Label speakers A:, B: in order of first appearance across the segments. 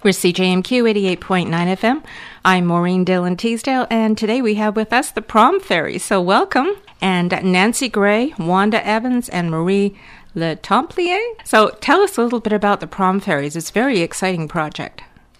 A: We're CJMQ 88.9 FM. I'm Maureen Dillon Teasdale, and today we have with us the Prom Fairy. So welcome. And Nancy Gray, Wanda Evans, and Marie Letemplier. So tell us a little bit about the Prom Fairies. It's a very exciting project.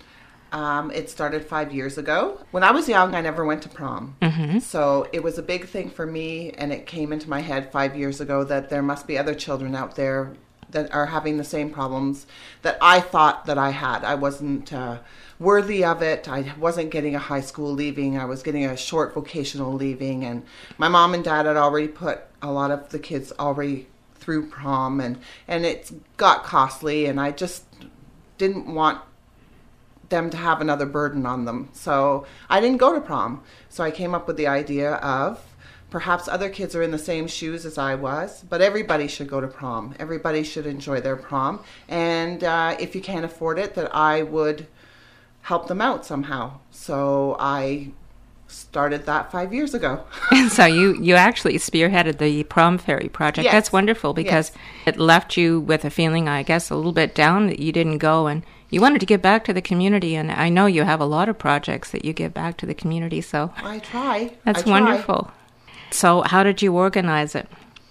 B: It started 5 years ago. When I was young, I never went to prom.
A: Mm-hmm.
B: So it was a big thing for me, and it came into my head 5 years ago that there must be other children out there that are having the same problems that I thought that I had. I wasn't worthy of it. I wasn't getting a high school leaving. I was getting a short vocational leaving, and my mom and dad had already put a lot of the kids already through prom, and it got costly, and I just didn't want them to have another burden on them. So I didn't go to prom. So I came up with the idea of perhaps other kids are in the same shoes as I was, but everybody should go to prom. Everybody should enjoy their prom. And if you can't afford it, that I would help them out somehow. So I started that 5 years ago.
A: And so you actually spearheaded the Prom Fairy project.
B: Yes.
A: That's wonderful because it left you with a feeling, I guess, a little bit down that you didn't go, and you wanted to give back to the community. And I know you have a lot of projects that you give back to the community. So
B: I try.
A: That's wonderful. So how did you organize it?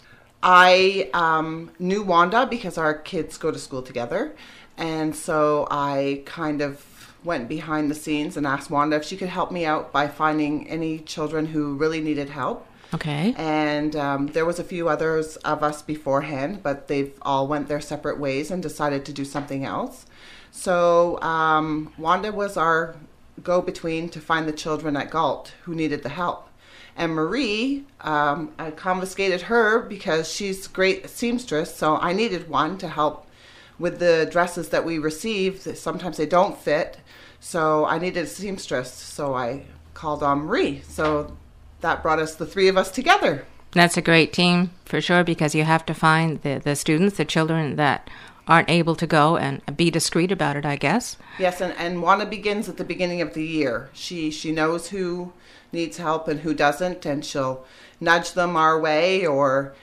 B: I knew Wanda because our kids go to school together. And so I kind of went behind the scenes and asked Wanda if she could help me out by finding any children who really needed help.
A: Okay.
B: And there was a few others of us beforehand, but they've all went their separate ways and decided to do something else. So Wanda was our go-between to find the children at Galt who needed the help. And Marie, I confiscated her because she's a great seamstress, so I needed one to help with the dresses that we received. Sometimes they don't fit, so I needed a seamstress, so I called on Marie. So that brought us, the three of us, together.
A: That's a great team, for sure, because you have to find the students, the children that aren't able to go, and be discreet about it, I guess.
B: Yes, and Wanda begins at the beginning of the year. She knows who needs help and who doesn't, and she'll nudge them our way, or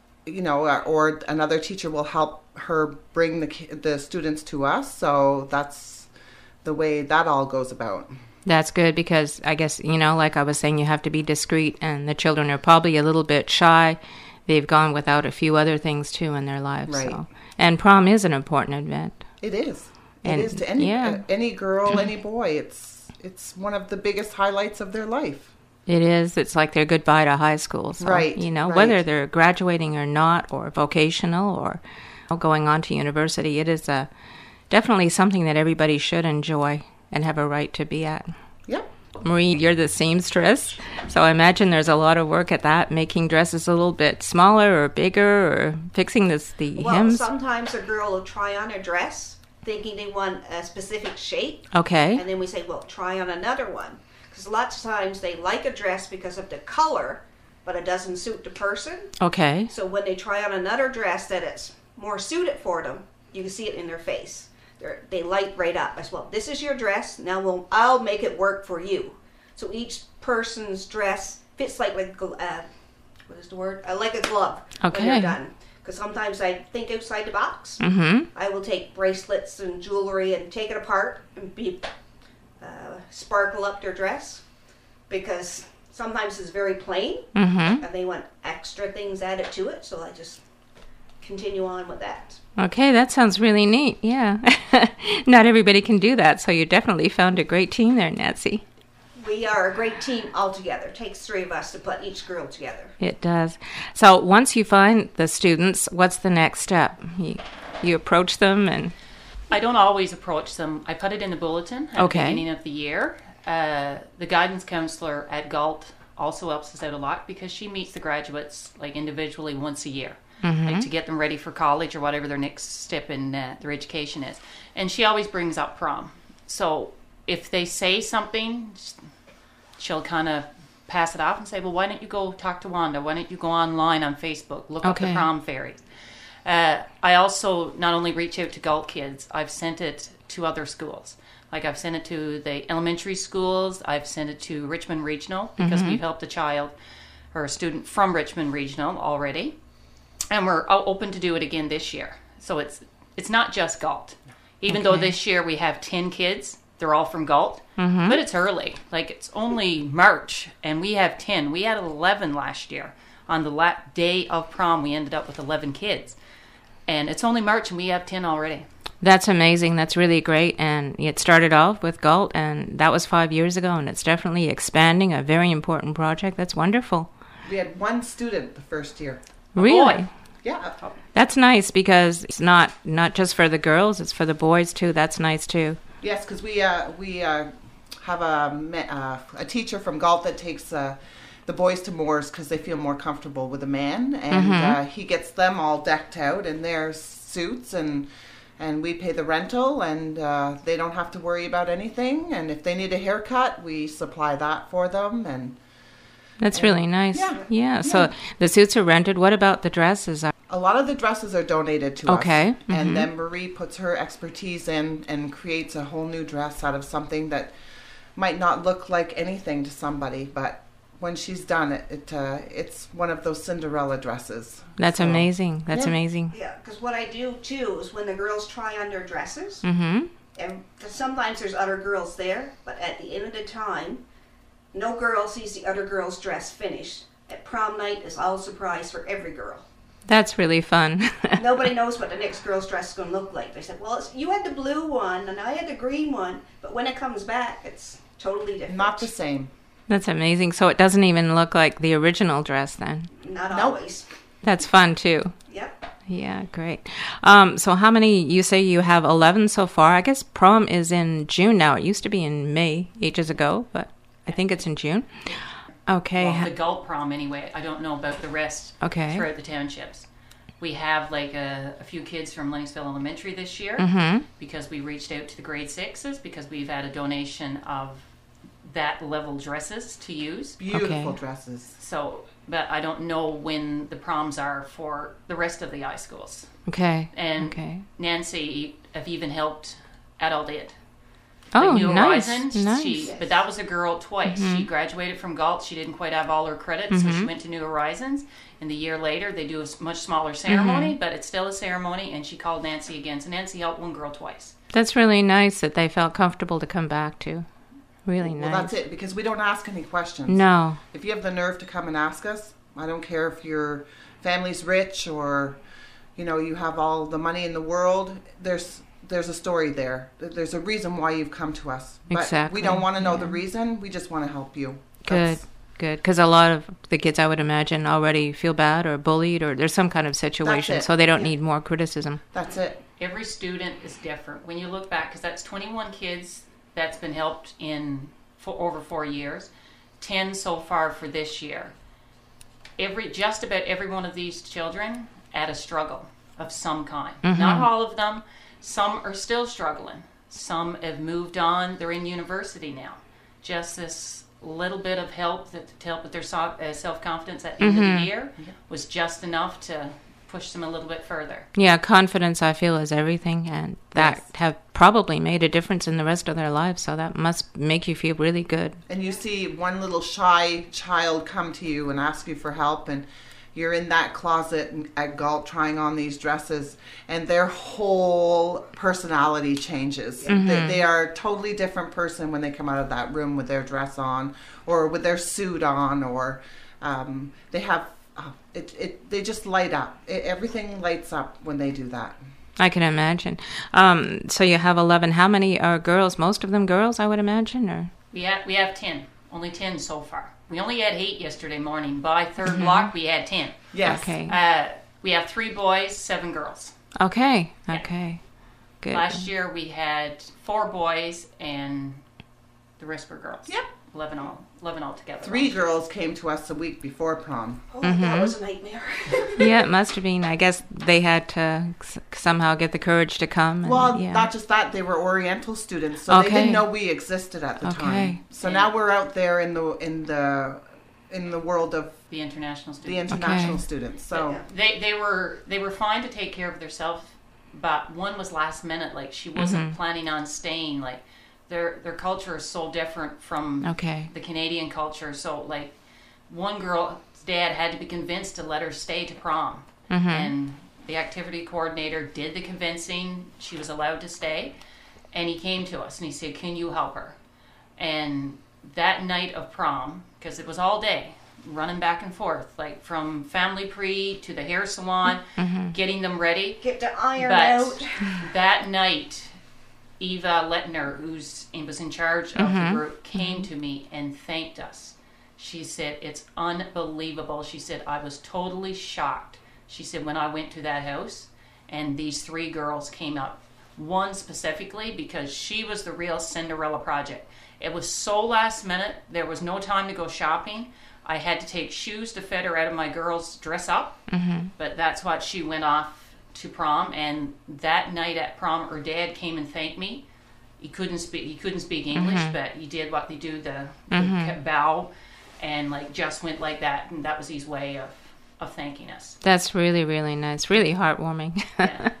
B: or another teacher will help her bring the students to us. So that's the way that all goes about.
A: That's good because I guess, like I was saying, you have to be discreet, and the children are probably a little bit shy. They've gone without a few other things too in their lives.
B: Right.
A: So. And prom is an important event.
B: It is. It is to any girl, any boy. It's one of the biggest highlights of their life.
A: It is. It's like their goodbye to high school. So,
B: right.
A: Whether they're graduating or not, or vocational, or going on to university, it is definitely something that everybody should enjoy and have a right to be at.
B: Yep.
A: Marie, you're the seamstress, so I imagine there's a lot of work at that, making dresses a little bit smaller or bigger, or fixing the hems.
C: Sometimes a girl will try on a dress thinking they want a specific shape.
A: Okay.
C: And then we say, well, try on another one. Because lots of times they like a dress because of the color, but it doesn't suit the person.
A: Okay.
C: So when they try on another dress that it's more suited for them, you can see it in their face. They light right up. I said, well, this is your dress. Now I'll make it work for you. So each person's dress fits like a glove.
A: Okay.
C: When they're done. Because sometimes I think outside the box.
A: Mm-hmm.
C: I will take bracelets and jewelry and take it apart and sparkle up their dress. Because sometimes it's very plain.
A: Mm-hmm.
C: And they want extra things added to it. So I just continue on with that.
A: Okay, that sounds really neat. Yeah. Not everybody can do that, so you definitely found a great team there, Nancy.
C: We are a great team altogether. It takes three of us to put each girl together.
A: It does. So once you find the students, what's the next step? You approach them and...
D: I don't always approach them. I put it in the bulletin at the beginning of the year. The guidance counselor at Galt also helps us out a lot because she meets the graduates individually once a year. Mm-hmm. To get them ready for college or whatever their next step in their education is. And she always brings up prom. So if they say something, she'll kind of pass it off and say, well, why don't you go talk to Wanda? Why don't you go online on Facebook, look up the Prom Fairy? I also not only reach out to Galt kids, I've sent it to other schools. I've sent it to the elementary schools. I've sent it to Richmond Regional because we've helped a child or a student from Richmond Regional already. And we're open to do it again this year. So it's not just Galt. Even though this year we have 10 kids, they're all from Galt, but it's early. Like, it's only March, and we have 10. We had 11 last year. On the day of prom, we ended up with 11 kids. And it's only March, and we have 10 already.
A: That's amazing. That's really great. And it started off with Galt, and that was 5 years ago, and it's definitely expanding, a very important project. That's wonderful.
B: We had one student the first year.
A: Really?
B: Yeah.
A: That's nice, because it's not just for the girls, it's for the boys too. That's nice too.
B: Yes, because we have a teacher from Galt that takes the boys to Moores because they feel more comfortable with a man, and he gets them all decked out in their suits, and we pay the rental, and they don't have to worry about anything. And if they need a haircut, we supply that for them. And
A: that's really nice. Yeah. So the suits are rented. What about the dresses?
B: A lot of the dresses are donated to us.
A: Okay.
B: And then Marie puts her expertise in and creates a whole new dress out of something that might not look like anything to somebody, but when she's done it, it's one of those Cinderella dresses.
A: That's amazing. That's amazing.
C: Yeah, because what I do too is when the girls try on their dresses, and sometimes there's other girls there, but at the end of the time, no girl sees the other girl's dress finished. At prom night, it's all a surprise for every girl.
A: That's really fun.
C: Nobody knows what the next girl's dress is going to look like. They said, well, you had the blue one, and I had the green one, but when it comes back, it's totally different.
B: Not the same.
A: That's amazing. So it doesn't even look like the original dress then?
C: Not always.
A: That's fun too.
C: Yep.
A: Yeah, great. So how many, you say you have 11 so far? I guess prom is in June now. It used to be in May ages ago, but I think it's in June. Okay.
D: Well, the Galt prom anyway. I don't know about the rest throughout the townships. We have like a few kids from Lennoxville Elementary this year because we reached out to the grade 6s because we've had a donation of that level dresses to use.
B: Beautiful dresses.
D: So, but I don't know when the proms are for the rest of the high schools.
A: Okay.
D: And Nancy have even helped Adult Ed.
A: Oh,
D: New
A: nice.
D: Horizons.
A: Nice.
D: But that was a girl twice. She graduated from Galt. She didn't quite have all her credits, so she went to New Horizons. And the year later, they do a much smaller ceremony, but it's still a ceremony. And she called Nancy again. So Nancy helped one girl twice.
A: That's really nice that they felt comfortable to come back to. Really nice.
B: Well, that's it, because we don't ask any questions.
A: No.
B: If you have the nerve to come and ask us, I don't care if your family's rich or, you have all the money in the world, there's a story there. There's a reason why you've come to us. But
A: exactly.
B: we don't want to know the reason. We just want to help you.
A: Good. Because a lot of the kids, I would imagine, already feel bad or bullied or there's some kind of situation, so they don't need more criticism.
B: That's it.
D: Every student is different. When you look back, because that's 21 kids that's been helped in for over 4 years, 10 so far for this year. Just about every one of these children had a struggle of some kind. Not all of them. Some are still struggling. Some have moved on. They're in university now. Just this little bit of help to help with their self-confidence at the end of the year was just enough to push them a little bit further. Yeah,
A: confidence, I feel, is everything, and that have probably made a difference in the rest of their lives, so that must make you feel really good.
B: And you see one little shy child come to you and ask you for help, and you're in that closet at Galt trying on these dresses, and their whole personality changes. They are a totally different person when they come out of that room with their dress on or with their suit on, or they have they just light up. Everything lights up when they do that.
A: I can imagine. So you have 11. How many are girls? Most of them girls, I would imagine, or
D: we have 10. Only 10 so far. We only had 8 yesterday morning. By third block, we had 10.
B: Yes.
A: Okay.
D: We have 3 boys, 7 girls.
A: Okay.
D: Yeah.
A: Okay. Good.
D: Last year we had 4 boys and the rest were girls.
B: Yep.
D: 11 altogether.
B: 3 girls came to us a week before prom.
C: Oh, that was a nightmare.
A: Yeah, it must have been. I guess they had to somehow get the courage to come. And,
B: well, not just that, they were Oriental students, so they didn't know we existed at the time. So now we're out there in the world of
D: the international students.
B: The international students. So
D: they were fine to take care of themselves, but one was last minute. Like she wasn't planning on staying. Like their culture is so different from the Canadian culture. So like one girl's dad had to be convinced to let her stay to prom, and The activity coordinator did the convincing. She was allowed to stay. And he came to us and he said, can you help her? And that night of prom, because it was all day, running back and forth, like from family pre to the hair salon, getting them ready.
C: Get to iron
D: But
C: out.
D: that night, Eva Lettner, who was in charge of the group, came to me and thanked us. She said, it's unbelievable. She said, I was totally shocked. She said, when I went to that house and these 3 girls came up, one specifically because she was the real Cinderella project. It was so last minute. There was no time to go shopping. I had to take shoes to fit her out of my girls' dress up. But that's what she went off to prom. And that night at prom, her dad came and thanked me. He couldn't speak English, but he did what they do, the bow, and like just went like that. And that was his way of thanking us.
A: That's really, really nice. Really heartwarming.
D: Yeah.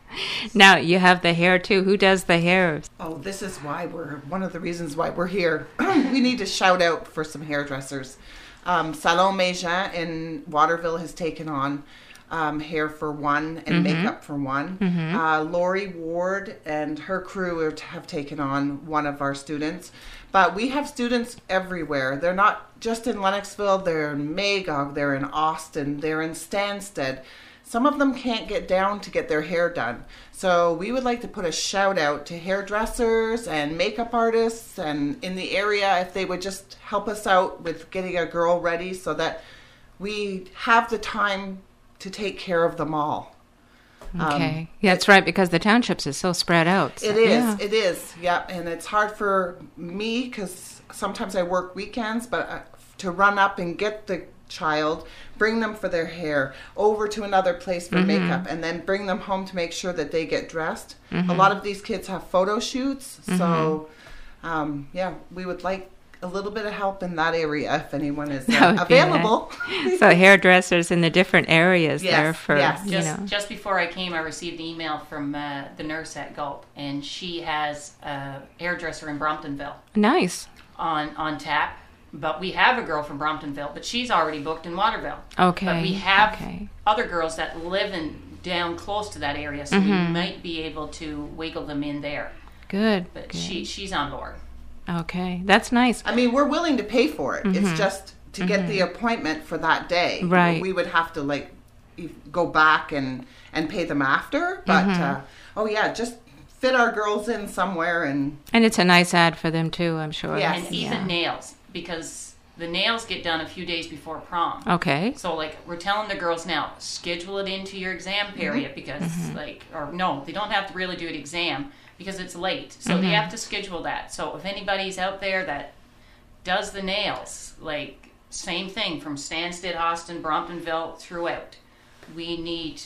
A: Now, you have the hair, too. Who does the hair?
B: Oh, this is why one of the reasons why we're here. We need to shout out for some hairdressers. Salon Méjean in Waterville has taken on hair for one and makeup for one. Lori Ward and her crew have taken on one of our students. But we have students everywhere. They're not just in Lennoxville. They're in Magog. They're in Austin. They're in Stansted. Some of them can't get down to get their hair done. So we would like to put a shout out to hairdressers and makeup artists and in the area if they would just help us out with getting a girl ready so that we have the time to take care of them all.
A: Okay. Yeah, that's right, because the townships is so spread out. So,
B: It is. Yeah. And it's hard for me because sometimes I work weekends, but to run up and get the child, bring them for their hair, over to another place for makeup, and then bring them home to make sure that they get dressed. A lot of these kids have photo shoots, so we would like a little bit of help in that area if anyone is available.
A: So hairdressers in the different areas there for,
D: Just before I came, I received an email from the nurse at Galt, and she has a hairdresser in Bromptonville.
A: Nice.
D: On tap. But we have a girl from Bromptonville, but she's already booked in Waterville.
A: Okay.
D: But we have other girls that live down close to that area, so we might be able to wiggle them in there.
A: Good.
D: But she's on board.
A: Okay, that's nice.
B: I mean, we're willing to pay for it. It's just to get the appointment for that day.
A: Right.
B: We would have to go back and pay them after. But just fit our girls in somewhere and
A: it's a nice ad for them too, I'm sure.
B: Yes.
D: And even nails, because the nails get done a few days before prom.
A: Okay.
D: So we're telling the girls now, schedule it into your exam period because they don't have to really do an exam because it's late. So they have to schedule that. So if anybody's out there that does the nails, same thing from Stansted, Austin, Bromptonville, throughout. We need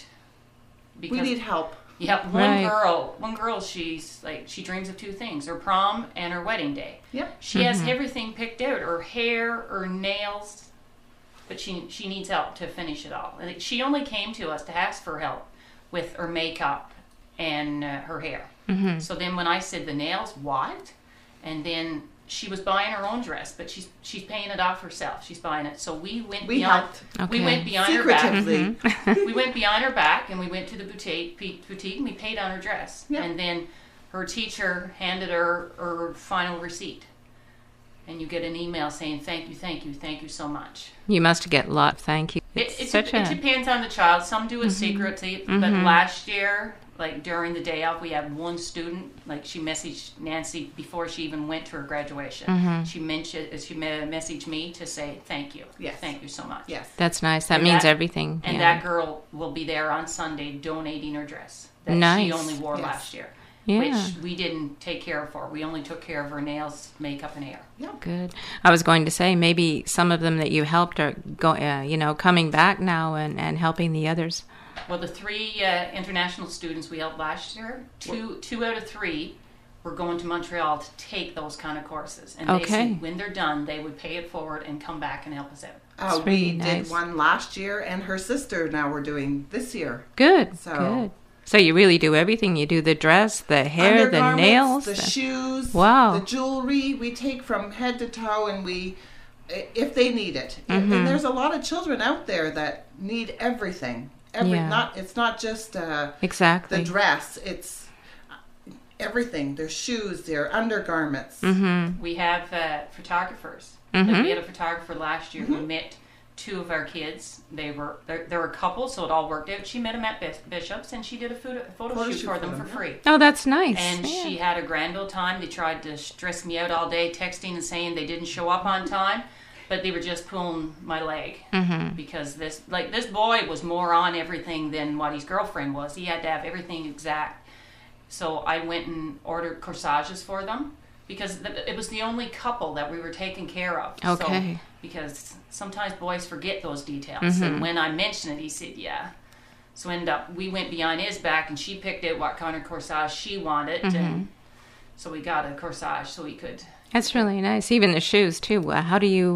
B: help.
D: Yeah, one girl, she dreams of 2 things: her prom and her wedding day.
B: Yep.
D: She has everything picked out: her hair, her nails, but she needs help to finish it all. And she only came to us to ask for help with her makeup and her hair. So then when I said the nails, what? And then she was buying her own dress, but she's paying it off herself. She's buying it. So we went beyond her back. We went beyond her back, and we went to the boutique, and we paid on her dress.
B: Yep.
D: And then her teacher handed her her final receipt. And you get an email saying, thank you so much.
A: You must get a lot. Thank you.
D: It depends on the child. Some do it secretly, but last year, during the day off, we had one student, she messaged Nancy before she even went to her graduation. She messaged me to say thank you.
B: Yes.
D: Thank you so much.
B: Yes.
A: That's nice. That means everything.
D: And that girl will be there on Sunday donating her dress that she only wore last year.
A: Yeah.
D: Which we didn't take care of her. We only took care of her nails, makeup, and hair.
B: Yeah.
A: Good. I was going to say maybe some of them that you helped are coming back now and helping the others.
D: Well, the 3 international students we helped last year, two out of 3 were going to Montreal to take those kind of courses. And they said when they're done, they would pay it forward and come back and help us out.
B: We did one last year, and her sister now we're doing this year.
A: Good. So you really do everything. You do the dress, the hair, the nails,
B: the shoes,
A: wow,
B: the jewelry. We take from head to toe, and if they need it. And there's a lot of children out there that need everything. It's not just
A: exactly
B: the dress. It's everything. Their shoes, their undergarments.
D: We have photographers. Like we had a photographer last year who met two of our kids. They were a couple, so it all worked out. She met them at Bishop's, and she did a photo shoot for them for free.
A: Oh, that's nice.
D: And she had a grand old time. They tried to stress me out all day, texting and saying they didn't show up on time, but they were just pulling my leg because this boy was more on everything than what his girlfriend was. He had to have everything exact. So I went and ordered corsages for them because it was the only couple that we were taking care of.
A: Okay.
D: So, because sometimes boys forget those details. And when I mentioned it, he said, yeah. So we went behind his back, and she picked out what kind of corsage she wanted. And so we got a corsage so we could.
A: That's really nice. Even the shoes, too. How do you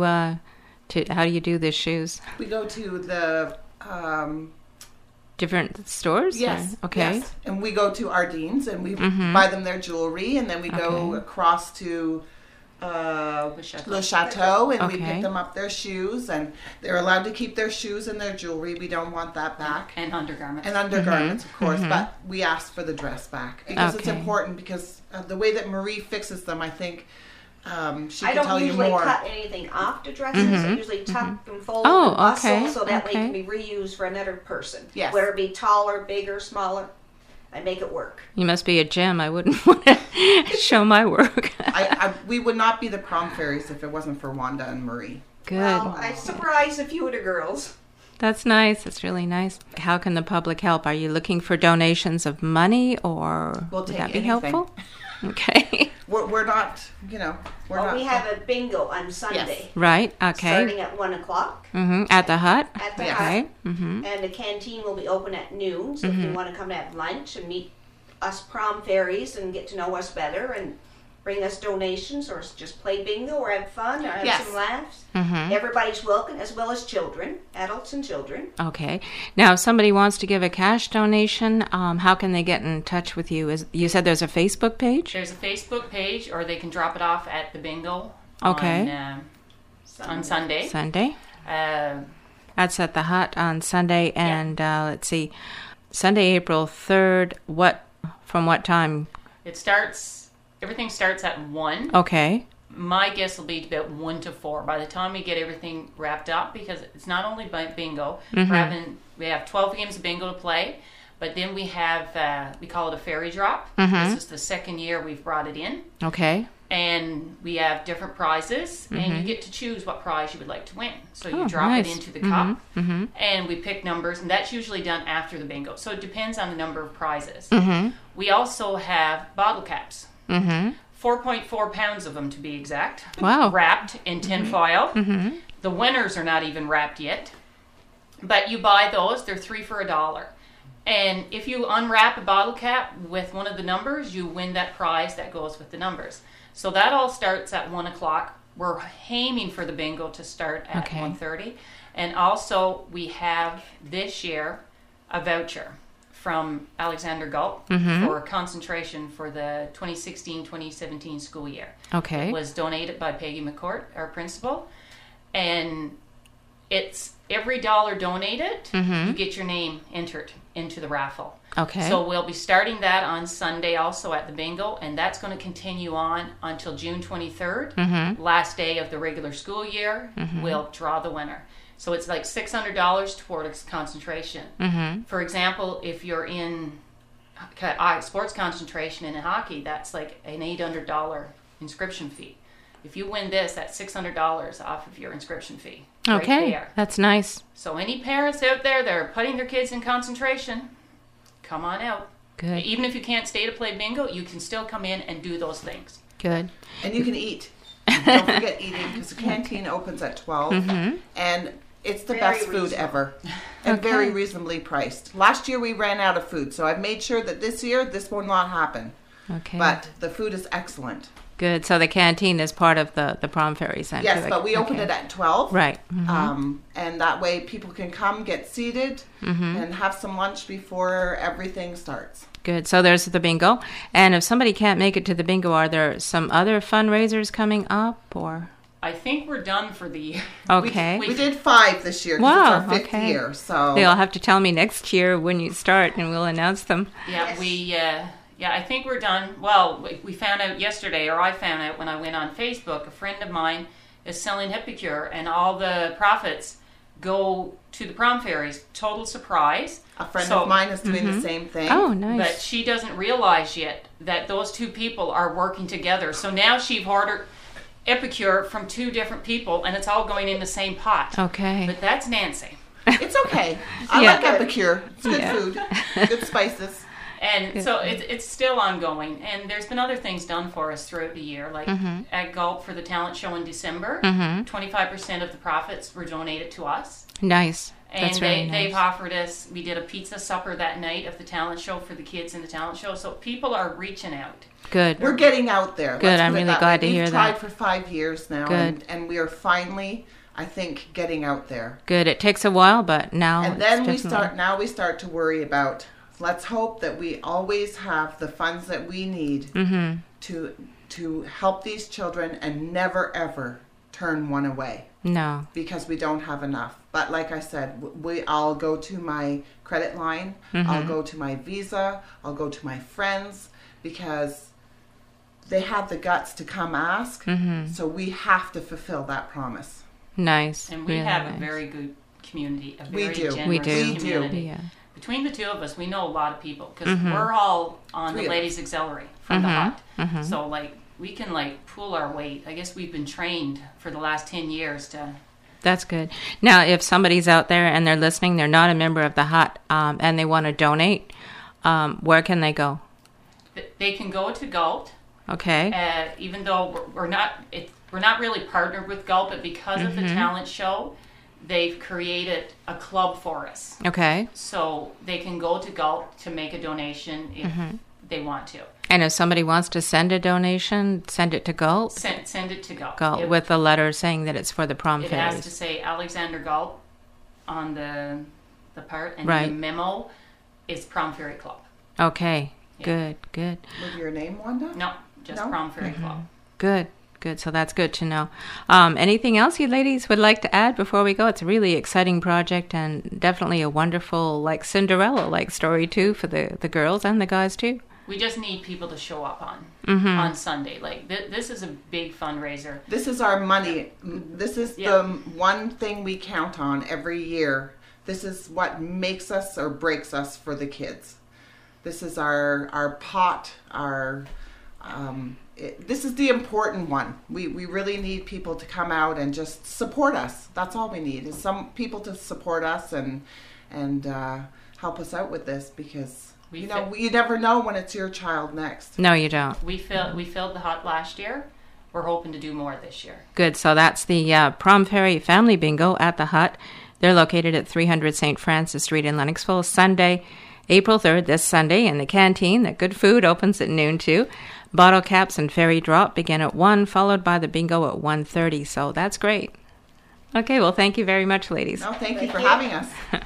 A: do the shoes?
B: We go to the...
A: different stores?
B: Yes.
A: Or? Okay.
B: Yes. And we go to Ardene's, and we buy them their jewelry, and then we go across to... Le Chateau, and we pick them up their shoes, and they're allowed to keep their shoes and their jewelry. We don't want that back.
D: And undergarments.
B: And undergarments, of course, but we ask for the dress back because it's important, because the way that Marie fixes them, I think she can tell you more.
C: I don't usually cut anything off the dresses. I usually tuck and fold and bustle so that way it can be reused for another person.
B: Yes.
C: Whether it be taller, bigger, smaller. I make it work.
A: You must be a gem. I wouldn't want to show my work.
B: We would not be the prom fairies if it wasn't for Wanda and Marie.
A: Good.
C: Well, I surprised a few of the girls.
A: That's nice. That's really nice. How can the public help? Are you looking for donations of money, or
B: we'll
A: would
B: take
A: that be
B: anything.
A: helpful? Okay.
B: We're not,
C: We have a bingo on Sunday.
B: Yes.
A: Right. Okay.
C: Starting at 1:00.
A: At the hut.
C: At the
A: Okay.
C: hut. And the canteen will be open at noon. So if you want to come to have lunch and meet us prom fairies and get to know us better and bring us donations or just play bingo or have fun or have some laughs. Everybody's welcome, as well as children, adults and children.
A: Okay. Now, if somebody wants to give a cash donation, how can they get in touch with you? You said there's a Facebook page?
D: There's a Facebook page, or they can drop it off at the bingo
A: on
D: Sunday.
A: Sunday. That's at the hut on Sunday. And let's see, Sunday, April 3rd, from what time?
D: Everything starts at 1.
A: Okay.
D: My guess will be about 1 to 4 by the time we get everything wrapped up, because it's not only by bingo. We have 12 games of bingo to play, but then we have, we call it a fairy drop. This is the second year we've brought it in.
A: Okay.
D: And we have different prizes, and you get to choose what prize you would like to win. So you drop it into the cup, and we pick numbers, and that's usually done after the bingo. So it depends on the number of prizes. We also have bottle caps. 4.4 pounds of them, to be exact.
A: Wow.
D: Wrapped in tin foil. The winners are not even wrapped yet. But you buy those, they're 3 for $1. And if you unwrap a bottle cap with one of the numbers, you win that prize that goes with the numbers. So that all starts at 1:00. We're aiming for the bingo to start at 1:30. And also, we have this year a voucher from Alexander Galt for concentration for the 2016-2017 school year.
A: Okay.
D: It was donated by Peggy McCourt, our principal. And it's every $1 donated, you get your name entered into the raffle.
A: Okay.
D: So we'll be starting that on Sunday also at the bingo, and that's going to continue on until June 23rd, last day of the regular school year. We'll draw the winner. So it's like $600 towards concentration. For example, if you're in sports concentration in hockey, that's like an $800 inscription fee. If you win this, that's $600 off of your inscription fee.
A: Okay,
D: right there.
A: That's nice.
D: So any parents out there that are putting their kids in concentration, come on out.
A: Good.
D: Even if you can't stay to play bingo, you can still come in and do those things.
A: Good.
B: And you can eat. Don't forget eating, because the canteen opens at 12. And it's the best food ever. And very reasonably priced. Last year we ran out of food, so I've made sure that this year this will not happen.
A: Okay.
B: But the food is excellent.
A: Good. So the canteen is part of the prom fairy center.
B: Yes, but we open it at 12.
A: Right.
B: And that way people can come, get seated, and have some lunch before everything starts.
A: Good. So there's the bingo. And if somebody can't make it to the bingo, are there some other fundraisers coming up, or?
D: I think we're done for the year.
A: Okay.
B: We did 5 this year. 'Cause
A: Wow,
B: it's our 5th
A: okay.
B: year. So
A: They'll have to tell me next year when you start, and we'll announce them.
D: Yeah,
C: Yes.
D: I think we're done. Well, we found out yesterday, or I found out when I went on Facebook, a friend of mine is selling Epicure, and all the profits go to the prom fairies. Total surprise.
B: a friend of mine is doing the same thing.
A: Oh, nice.
D: But she doesn't realize yet that those 2 people are working together. So now she's ordered Epicure from 2 different people, and it's all going in the same pot.
A: Okay.
D: But that's Nancy.
B: It's okay. I
A: Yeah.
B: like Epicure. It's good
A: Yeah.
B: food, good spices.
D: And so it's still ongoing. And there's been other things done for us throughout the year, like at Gulp for the talent show in December, 25% of the profits were donated to us.
A: Nice.
D: And
A: That's very nice.
D: they've offered us, we did a pizza supper that night of the talent show for the kids in the talent show. So people are reaching out.
A: Good.
B: We're getting out there.
A: Good,
B: Let's
A: I'm
B: put it
A: really
B: that
A: glad
B: way.
A: to hear
B: We've
A: that.
B: tried for 5 years now,
A: Good.
B: and we are finally, I think, getting out there.
A: Good. It takes a while, but now
B: And
A: it's
B: then
A: definitely-
B: we start to worry about, let's hope that we always have the funds that we need to help these children and never ever turn one away,
A: No.
B: because we don't have enough. But like I said, I'll go to my credit line, I'll go to my Visa, I'll go to my friends, because they have the guts to come ask. So we have to fulfill that promise.
A: Nice.
D: And we
A: Really
D: have
A: nice.
D: a very good community, a
B: We
D: very
B: do.
D: generous
A: We do.
D: community.
A: Yeah.
D: Between the 2 of us, we know a lot of people because we're all on
B: 3
D: the
B: of
D: Ladies Auxiliary from the Hut. So like we can like pool our weight. I guess we've been trained for the last 10 years to.
A: That's good. Now, if somebody's out there and they're listening, they're not a member of the Hut, and they want to donate, where can they go?
D: They can go to Gulp,
A: Okay.
D: even though we're not really partnered with Gulp, but because of the talent show, they've created a club for us.
A: Okay.
D: So they can go to Gulp to make a donation if they want to.
A: And if somebody wants to send a donation, send it to Gulp.
D: Send it to Gulp.
A: Gulp with a letter saying that it's for the prom
D: It has to
A: fairies.
D: say Alexander Gulp on the part, and
A: Right.
D: the memo is Prom Fairy Club.
A: Okay.
D: Yeah.
A: Good. Good.
B: With your name, Wanda?
D: No, just
B: No?
D: Prom Fairy Club.
A: Good. Good. So that's good to know. Anything else you ladies would like to add before we go? It's a really exciting project and definitely a wonderful, like Cinderella-like story too for the girls and the guys too.
D: We just need people to show up on Sunday. Like this is a big fundraiser.
B: This is our money. This is the one thing we count on every year. This is what makes us or breaks us for the kids. This is our pot, this is the important one. We really need people to come out and just support us. That's all we need, is some people to support us and help us out with this, because you never know when it's your child next.
A: No, you don't.
D: We filled the Hut last year. We're hoping to do more this year.
A: Good. So that's the Prom Fairy Family Bingo at the Hut. They're located at 300 St. Francis Street in Lennoxville. Sunday, April 3rd, this Sunday, in the canteen. The good food opens at noon too. Bottle caps and fairy drop begin at 1, followed by the bingo at 1:30. So that's great. Okay, well, thank you very much, ladies.
B: No, thank you for having us.